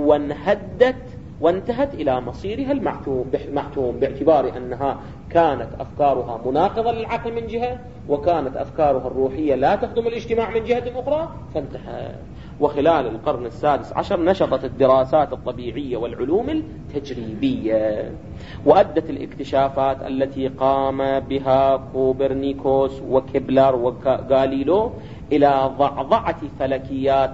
وانتهت إلى مصيرها المحتوم، باعتبار أنها كانت أفكارها مناقضة للعقل من جهة، وكانت أفكارها الروحية لا تخدم الاجتماع من جهة أخرى، فانتهى. وخلال القرن السادس عشر نشطت الدراسات الطبيعية والعلوم التجريبية، وأدت الاكتشافات التي قام بها كوبرنيكوس وكيبلر وغاليلو إلى ضعضعة فلكيات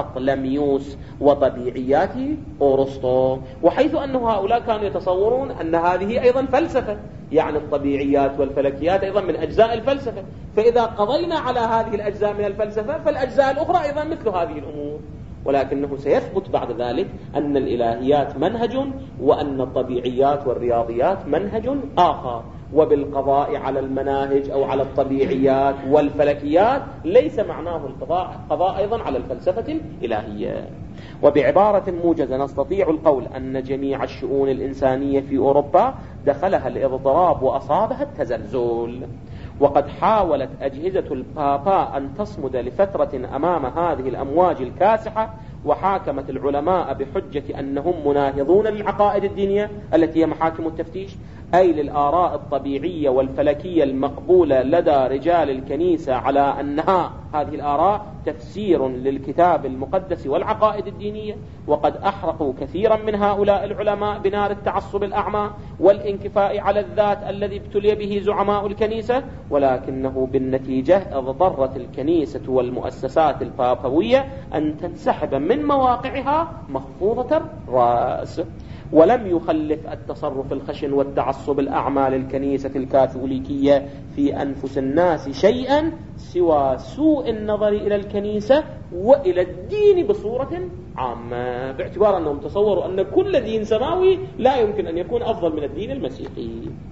بطلميوس وطبيعيات أورسطو، وحيث أن هؤلاء كانوا يتصورون أن هذه أيضا فلسفة، يعني الطبيعيات والفلكيات أيضا من أجزاء الفلسفة، فإذا قضينا على هذه الأجزاء من الفلسفة فالأجزاء الأخرى أيضا مثل هذه الأمور. ولكنه سيثبت بعد ذلك أن الإلهيات منهج، وأن الطبيعيات والرياضيات منهج آخر، وبالقضاء على المناهج أو على الطبيعيات والفلكيات ليس معناه القضاء أيضا على الفلسفة الإلهية. وبعبارة موجزة نستطيع القول أن جميع الشؤون الإنسانية في أوروبا دخلها الاضطراب وأصابها التزلزل، وقد حاولت أجهزة البابا أن تصمد لفترة أمام هذه الأمواج الكاسحة، وحاكمت العلماء بحجة أنهم مناهضون للعقائد الدينية التي هي محاكم التفتيش، أي للآراء الطبيعية والفلكية المقبولة لدى رجال الكنيسة، على أنها هذه الآراء تفسير للكتاب المقدس والعقائد الدينية. وقد أحرقوا كثيرا من هؤلاء العلماء بنار التعصب الأعمى والانكفاء على الذات الذي ابتلي به زعماء الكنيسة، ولكنه بالنتيجة اضطرت الكنيسة والمؤسسات البابوية أن تنسحب من مواقعها مخفوضة الرأس. ولم يخلف التصرف الخشن والتعصب الأعمى للكنيسة الكاثوليكية في أنفس الناس شيئا سوى سوء النظر إلى الكنيسة وإلى الدين بصورة عامة، باعتبار أنهم تصوروا أن كل دين سماوي لا يمكن أن يكون أفضل من الدين المسيحي.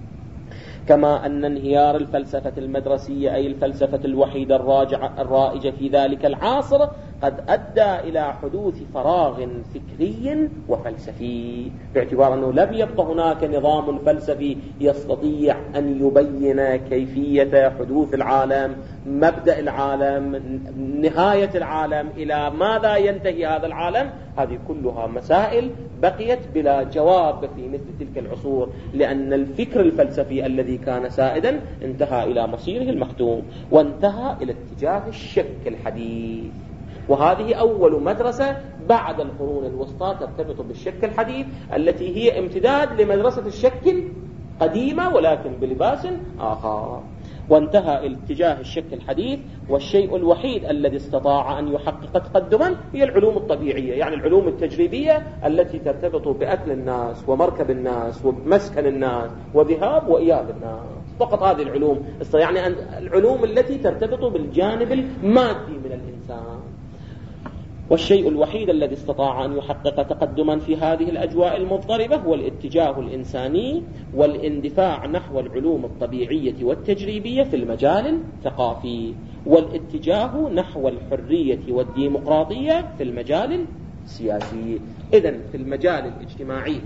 كما أن انهيار الفلسفة المدرسية، أي الفلسفة الوحيدة الرائجة في ذلك العصر، قد أدى إلى حدوث فراغ فكري وفلسفي، باعتبار أنه لم يبقى هناك نظام فلسفي يستطيع أن يبين كيفية حدوث العالم، مبدأ العالم، نهاية العالم، إلى ماذا ينتهي هذا العالم. هذه كلها مسائل بقيت بلا جواب في مثل تلك العصور، لأن الفكر الفلسفي الذي كان سائدا انتهى إلى مصيره المحتوم، وانتهى إلى اتجاه الشك الحديث. وهذه أول مدرسة بعد القرون الوسطى ترتبط بالشك الحديث، التي هي امتداد لمدرسة الشك القديمة ولكن بلباس آخر. وانتهى اتجاه الشك الحديث، والشيء الوحيد الذي استطاع أن يحقق تقدما هي العلوم الطبيعية، يعني العلوم التجريبية التي ترتبط بأكل الناس ومركب الناس ومسكن الناس وذهاب وإياب الناس. فقط هذه العلوم، يعني العلوم التي ترتبط بالجانب المادي من الإنسان. والشيء الوحيد الذي استطاع أن يحقق تقدما في هذه الأجواء المضطربة هو الاتجاه الإنساني والاندفاع نحو العلوم الطبيعية والتجريبية في المجال الثقافي، والاتجاه نحو الحرية والديمقراطية في المجال السياسي. إذن في المجال الاجتماعي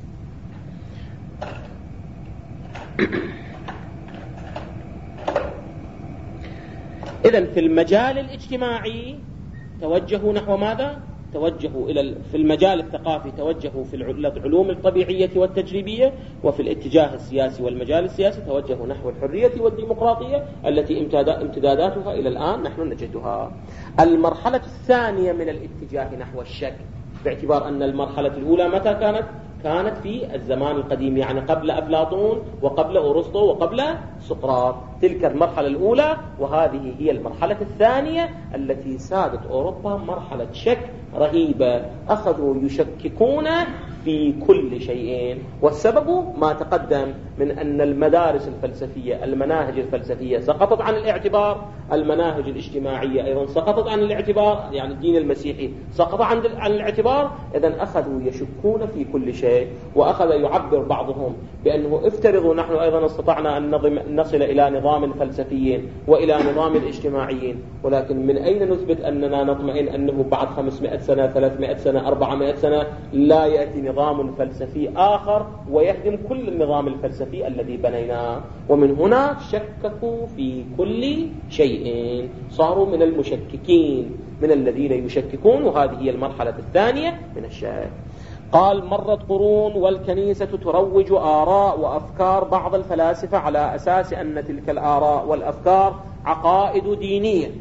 توجهوا نحو ماذا؟ توجهوا في المجال الثقافي توجهوا في العلوم الطبيعية والتجريبية، وفي الاتجاه السياسي والمجال السياسي توجهوا نحو الحرية والديمقراطية التي امتداداتها إلى الآن نحن نجدها. المرحلة الثانية من الاتجاه نحو الشك، باعتبار أن المرحلة الأولى متى كانت في الزمان القديم، يعني قبل أفلاطون وقبل أرسطو وقبل سقراط، تلك المرحلة الأولى. وهذه هي المرحلة الثانية التي سادت أوروبا مرحلة شك رهيبة، أخذوا يشككون في كل شيء، والسبب ما تقدم من أن المدارس الفلسفية، المناهج الفلسفية سقطت عن الاعتبار، المناهج الاجتماعية أيضا سقطت عن الاعتبار، يعني الدين المسيحي سقط عن الاعتبار. إذن أخذوا يشكون في كل شيء، وأخذ يعبر بعضهم بأنه افترضوا نحن أيضا استطعنا أن نصل إلى نظام نظام الفلسفيين وإلى نظام الاجتماعيين، ولكن من أين نثبت أننا نطمئن أنه بعد 500 سنة 300 سنة 400 سنة لا يأتي نظام فلسفي آخر ويهدم كل النظام الفلسفي الذي بنيناه؟ ومن هنا شككوا في كل شيء، صاروا من المشككين، من الذين يشككون، وهذه هي المرحلة الثانية من الشك. قال: مرت قرون والكنيسة تروج آراء وأفكار بعض الفلاسفة على أساس أن تلك الآراء والأفكار عقائد دينية،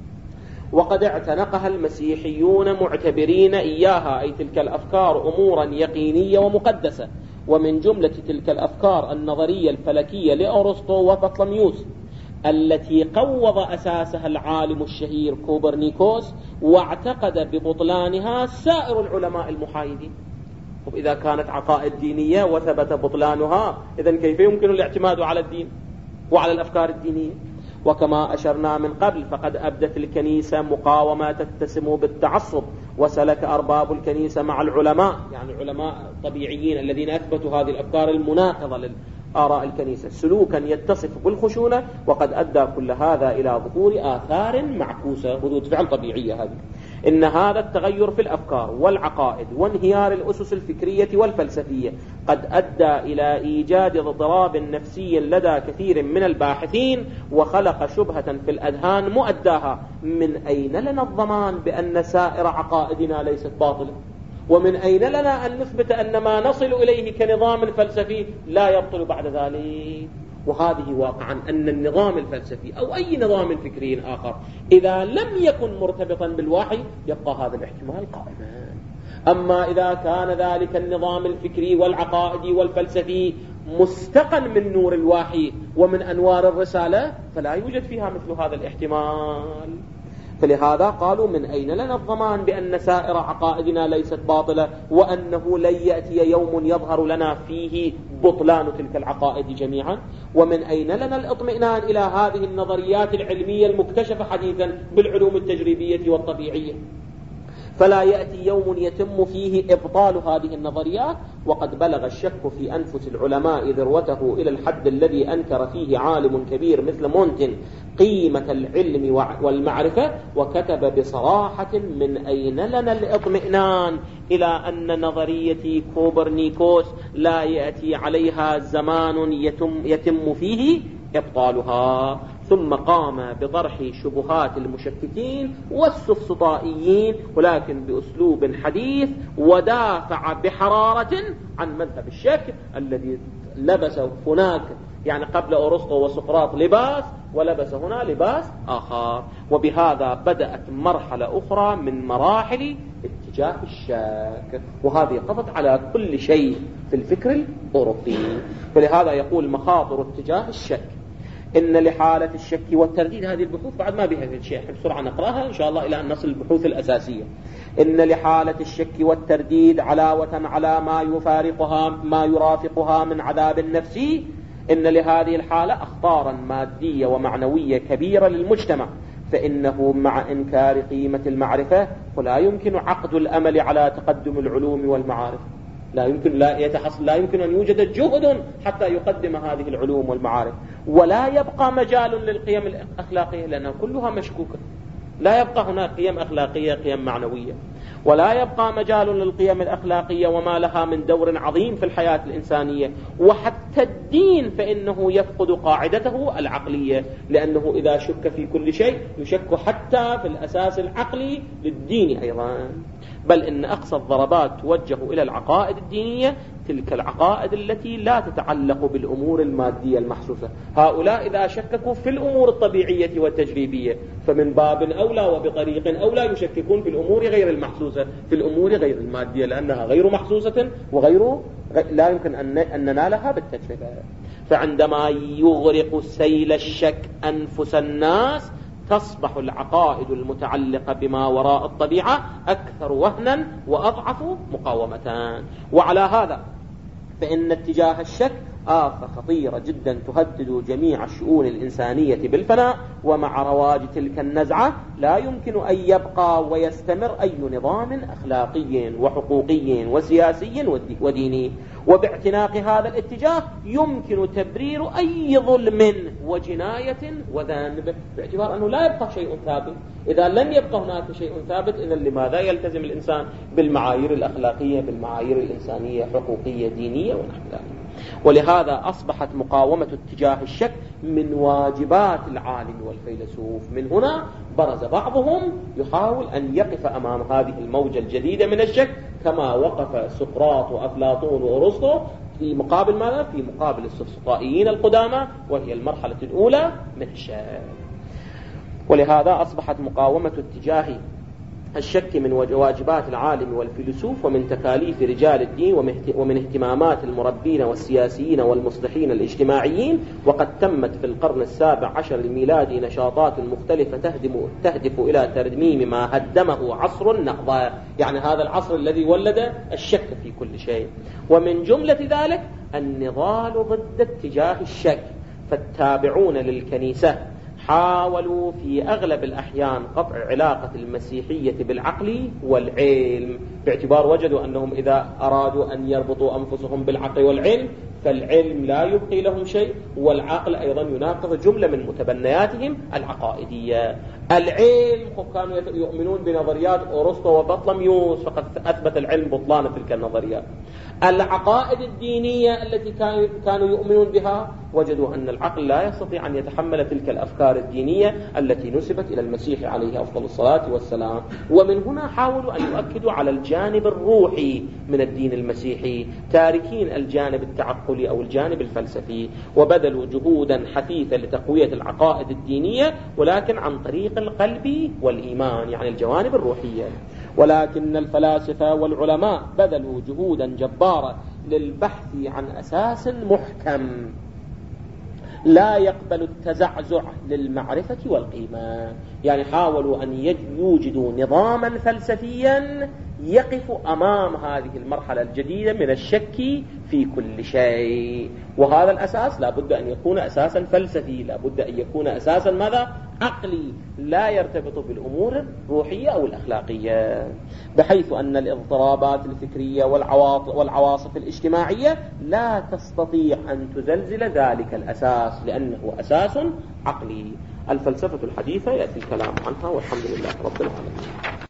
وقد اعتنقها المسيحيون معتبرين إياها، أي تلك الأفكار، أمورا يقينية ومقدسة. ومن جملة تلك الأفكار النظرية الفلكية لأرسطو وبطلميوس التي قوض أساسها العالم الشهير كوبرنيكوس، واعتقد ببطلانها سائر العلماء المحايدين. إذا كانت عقائد دينية وثبت بطلانها، إذن كيف يمكن الاعتماد على الدين وعلى الأفكار الدينية؟ وكما أشرنا من قبل، فقد أبدت الكنيسة مقاومة تتسم بالتعصب، وسلك أرباب الكنيسة مع العلماء، يعني العلماء الطبيعيين الذين أثبتوا هذه الأفكار المناقضة للآراء الكنيسة، سلوكا يتصف بالخشونة، وقد أدى كل هذا إلى ظهور آثار معكوسة، ردود فعل طبيعية هذه. إن هذا التغير في الأفكار والعقائد وانهيار الأسس الفكرية والفلسفية قد أدى إلى إيجاد اضطراب نفسي لدى كثير من الباحثين، وخلق شبهة في الأذهان مؤداها: من أين لنا الضمان بأن سائر عقائدنا ليست باطلة؟ ومن أين لنا أن نثبت أن ما نصل إليه كنظام فلسفي لا يبطل بعد ذلك؟ وهذه واقعا أن النظام الفلسفي أو أي نظام فكري آخر إذا لم يكن مرتبطا بالوحي يبقى هذا الاحتمال قائما. أما إذا كان ذلك النظام الفكري والعقائدي والفلسفي مستقن من نور الوحي ومن أنوار الرسالة فلا يوجد فيها مثل هذا الاحتمال. فلهذا قالوا: من أين لنا الضمان بأن سائر عقائدنا ليست باطلة، وأنه لن يأتي يوم يظهر لنا فيه بطلان تلك العقائد جميعا؟ ومن أين لنا الاطمئنان إلى هذه النظريات العلمية المكتشفة حديثا بالعلوم التجريبية والطبيعية؟ فلا يأتي يوم يتم فيه إبطال هذه النظريات، وقد بلغ الشك في أنفس العلماء ذروته إلى الحد الذي أنكر فيه عالم كبير مثل مونتن قيمة العلم والمعرفة، وكتب بصراحة: من أين لنا الاطمئنان إلى أن نظرية كوبرنيكوس لا يأتي عليها زمان يتم فيه إبطالها. ثم قام بطرح شبهات المشككين والسفسطائيين، ولكن بأسلوب حديث، ودافع بحرارة عن مذهب الشك الذي لبس هناك، يعني قبل أرسطو وسقراط لباس، ولبس هنا لباس آخر. وبهذا بدأت مرحلة أخرى من مراحل اتجاه الشك، وهذه قضت على كل شيء في الفكر الأوروبي. فلهذا يقول: مخاطر اتجاه الشك: إن لحالة الشك والترديد، هذه البحوث بعد ما بها في شيء، بسرعة نقرأها إن شاء الله إلى أن نصل البحوث الأساسية. إن لحالة الشك والترديد علاوة على ما يرافقها من عذاب نفسي، إن لهذه الحالة أخطارا مادية ومعنوية كبيرة للمجتمع، فإنه مع إنكار قيمة المعرفة فلا يمكن عقد الأمل على تقدم العلوم والمعارف. لا يمكن أن يوجد جهد حتى يقدم هذه العلوم والمعارف، ولا يبقى مجال للقيم الأخلاقية لأنها كلها مشكوكة. لا يبقى هناك قيم أخلاقية، قيم معنوية، ولا يبقى مجال للقيم الأخلاقية وما لها من دور عظيم في الحياة الإنسانية. وحتى الدين فإنه يفقد قاعدته العقلية، لأنه إذا شك في كل شيء يشك حتى في الأساس العقلي للدين أيضا. بل إن أقصى الضربات توجه إلى العقائد الدينية، تلك العقائد التي لا تتعلق بالأمور المادية المحسوسة. هؤلاء إذا شككوا في الأمور الطبيعية والتجريبية فمن باب أولى وبطريق أولى يشككون في الأمور غير المحسوسة، في الأمور غير المادية، لأنها غير محسوسة لا يمكن أن ننالها بالتجربة. فعندما يغرق سيل الشك أنفس الناس تصبح العقائد المتعلقة بما وراء الطبيعة أكثر وهنا وأضعف مقاومة. وعلى هذا فإن اتجاه الشك آفة خطيرة جدا تهدد جميع الشؤون الإنسانية بالفناء، ومع رواج تلك النزعة لا يمكن أن يبقى ويستمر أي نظام أخلاقي وحقوقي وسياسي وديني. وباعتناق هذا الاتجاه يمكن تبرير أي ظلم وجناية وذنب، باعتبار أنه لا يبقى شيء ثابت. إذا لم يبقى هناك شيء ثابت، إذا لماذا يلتزم الإنسان بالمعايير الأخلاقية، بالمعايير الإنسانية، حقوقية، دينية ونحو ذلك؟ ولهذا أصبحت مقاومة اتجاه الشك من واجبات العالم والفيلسوف. من هنا برز بعضهم يحاول أن يقف أمام هذه الموجة الجديدة من الشك كما وقف سقراط وأفلاطون وأرسطو في مقابل ماذا؟ في مقابل السفسطائيين القدامى، وهي المرحلة الأولى من الشك. ولهذا أصبحت مقاومة اتجاه الشك من واجبات العالم والفيلسوف ومن تكاليف رجال الدين ومن اهتمامات المربين والسياسيين والمصلحين الاجتماعيين. وقد تمت في القرن ال17 الميلادي نشاطات مختلفة تهدف إلى ترميم ما هدمه عصر النهضة، يعني هذا العصر الذي ولد الشك في كل شيء. ومن جملة ذلك النضال ضد اتجاه الشك، فالتابعون للكنيسة حاولوا في أغلب الأحيان قطع علاقة المسيحية بالعقل والعلم، باعتبار وجدوا أنهم إذا أرادوا أن يربطوا أنفسهم بالعقل والعلم فالعلم لا يبقي لهم شيء، والعقل أيضا يناقض جملة من متبنياتهم العقائدية. العلم كانوا يؤمنون بنظريات أرسطو وبطلميوس، فقد أثبت العلم بطلان تلك النظريات. العقائد الدينية التي كانوا يؤمنون بها وجدوا أن العقل لا يستطيع أن يتحمل تلك الأفكار الدينية التي نسبت إلى المسيح عليه أفضل الصلاة والسلام. ومن هنا حاولوا أن يؤكدوا على الجانب الروحي من الدين المسيحي، تاركين الجانب التعقلي أو الجانب الفلسفي، وبذلوا جهودا حثيثة لتقوية العقائد الدينية، ولكن عن طريق القلب والإيمان، يعني الجوانب الروحية. ولكن الفلاسفة والعلماء بذلوا جهودا جبارة للبحث عن أساس محكم لا يقبل التزعزع للمعرفة والقيمة، يعني حاولوا أن يوجدوا نظاما فلسفيا يقف أمام هذه المرحلة الجديدة من الشك في كل شيء. وهذا الأساس لا بد أن يكون أساسا فلسفي، لا بد أن يكون أساسا ماذا؟ عقلي، لا يرتبط بالأمور الروحية أو الأخلاقية، بحيث أن الاضطرابات الفكرية والعواصف الاجتماعية لا تستطيع أن تزلزل ذلك الأساس، لأنه أساس عقلي. الفلسفة الحديثة يأتي الكلام عنها، والحمد لله رب العالمين.